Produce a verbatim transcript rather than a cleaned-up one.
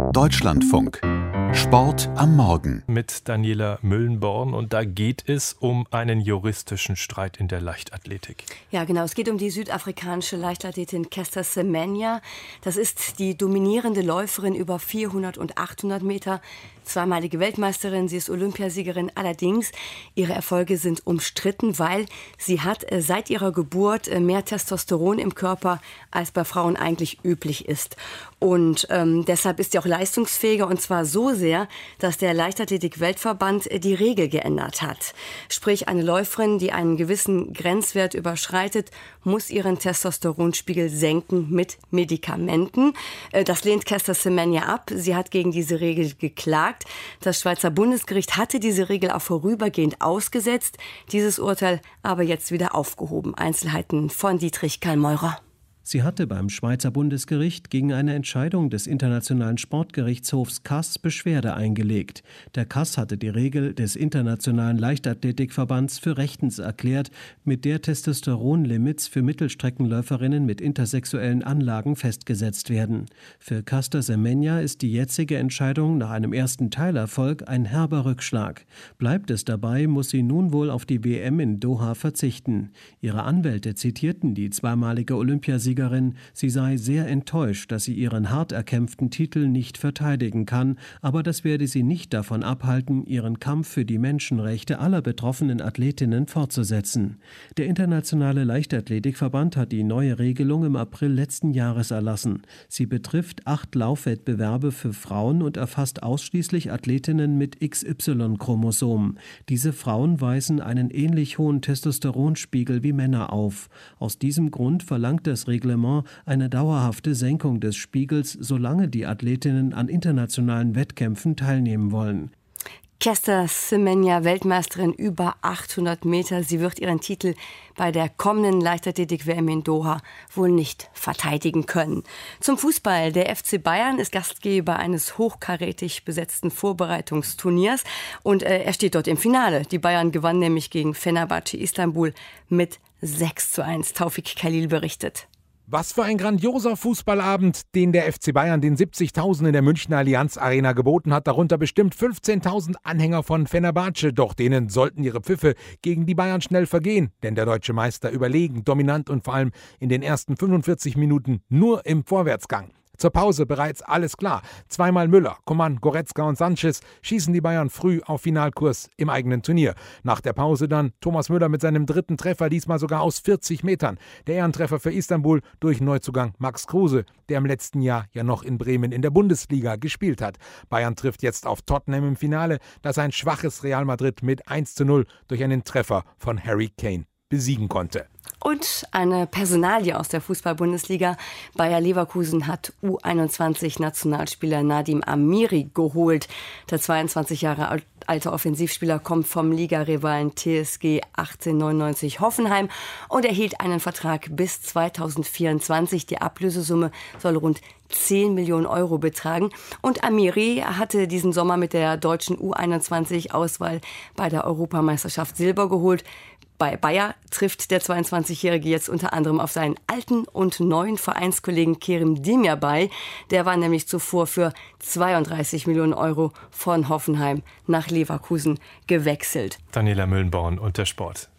Deutschlandfunk. Sport am Morgen. Mit Daniela Müllenborn, und da geht es um einen juristischen Streit in der Leichtathletik. Ja, genau. Es geht um die südafrikanische Leichtathletin Caster Semenya. Das ist die dominierende Läuferin über vierhundert und achthundert Meter. Zweimalige Weltmeisterin, sie ist Olympiasiegerin. Allerdings, ihre Erfolge sind umstritten, weil sie hat äh, seit ihrer Geburt äh, mehr Testosteron im Körper, als bei Frauen eigentlich üblich ist. Und ähm, deshalb ist sie auch leistungsfähiger, und zwar so sehr, dass der Leichtathletik-Weltverband äh, die Regel geändert hat. Sprich, eine Läuferin, die einen gewissen Grenzwert überschreitet, muss ihren Testosteronspiegel senken mit Medikamenten. Äh, das lehnt Caster Semenya ab. Sie hat gegen diese Regel geklagt. Das Schweizer Bundesgericht hatte diese Regel auch vorübergehend ausgesetzt, dieses Urteil aber jetzt wieder aufgehoben. Einzelheiten von Dietrich Kallmeurer. Sie hatte beim Schweizer Bundesgericht gegen eine Entscheidung des Internationalen Sportgerichtshofs C A S Beschwerde eingelegt. Der C A S hatte die Regel des Internationalen Leichtathletikverbands für rechtens erklärt, mit der Testosteronlimits für Mittelstreckenläuferinnen mit intersexuellen Anlagen festgesetzt werden. Für Caster Semenya ist die jetzige Entscheidung nach einem ersten Teilerfolg ein herber Rückschlag. Bleibt es dabei, muss sie nun wohl auf die W M in Doha verzichten. Ihre Anwälte zitierten die zweimalige Olympiasiegerin, sie sei sehr enttäuscht, dass sie ihren hart erkämpften Titel nicht verteidigen kann, aber das werde sie nicht davon abhalten, ihren Kampf für die Menschenrechte aller betroffenen Athletinnen fortzusetzen. Der Internationale Leichtathletikverband hat die neue Regelung im April letzten Jahres erlassen. Sie betrifft acht Laufwettbewerbe für Frauen und erfasst ausschließlich Athletinnen mit X Y-Chromosom. Diese Frauen weisen einen ähnlich hohen Testosteronspiegel wie Männer auf. Aus diesem Grund verlangt das Reglement eine dauerhafte Senkung des Spiegels, solange die Athletinnen an internationalen Wettkämpfen teilnehmen wollen. Caster Semenya, Weltmeisterin über achthundert Meter. Sie wird ihren Titel bei der kommenden Leichtathletik-W M in Doha wohl nicht verteidigen können. Zum Fußball. Der F C Bayern ist Gastgeber eines hochkarätig besetzten Vorbereitungsturniers und äh, er steht dort im Finale. Die Bayern gewannen nämlich gegen Fenerbahce Istanbul mit sechs zu eins. Taufik Khalil berichtet. Was für ein grandioser Fußballabend, den der F C Bayern den siebzigtausend in der Münchner Allianz Arena geboten hat, darunter bestimmt fünfzehntausend Anhänger von Fenerbahce. Doch denen sollten ihre Pfiffe gegen die Bayern schnell vergehen, denn der deutsche Meister überlegen, dominant und vor allem in den ersten fünfundvierzig Minuten nur im Vorwärtsgang. Zur Pause bereits alles klar. Zweimal Müller, Coman, Goretzka und Sanchez schießen die Bayern früh auf Finalkurs im eigenen Turnier. Nach der Pause dann Thomas Müller mit seinem dritten Treffer, diesmal sogar aus vierzig Metern. Der Ehrentreffer für Istanbul durch Neuzugang Max Kruse, der im letzten Jahr ja noch in Bremen in der Bundesliga gespielt hat. Bayern trifft jetzt auf Tottenham im Finale, das ein schwaches Real Madrid mit eins zu null durch einen Treffer von Harry Kane besiegen konnte. Und eine Personalie aus der Fußball-Bundesliga. Bayer Leverkusen hat U einundzwanzig-Nationalspieler Nadim Amiri geholt. Der zweiundzwanzig Jahre alte Offensivspieler kommt vom Ligarivalen T S G achtzehnhundertneunundneunzig Hoffenheim und erhielt einen Vertrag bis zweitausendvierundzwanzig. Die Ablösesumme soll rund zehn Millionen Euro betragen. Und Amiri hatte diesen Sommer mit der deutschen U einundzwanzig-Auswahl bei der Europameisterschaft Silber geholt. Bei Bayer trifft der zweiundzwanzigjährige jetzt unter anderem auf seinen alten und neuen Vereinskollegen Kerim Demirbay. Der war nämlich zuvor für zweiunddreißig Millionen Euro von Hoffenheim nach Leverkusen gewechselt. Daniela Müllenborn und der Sport.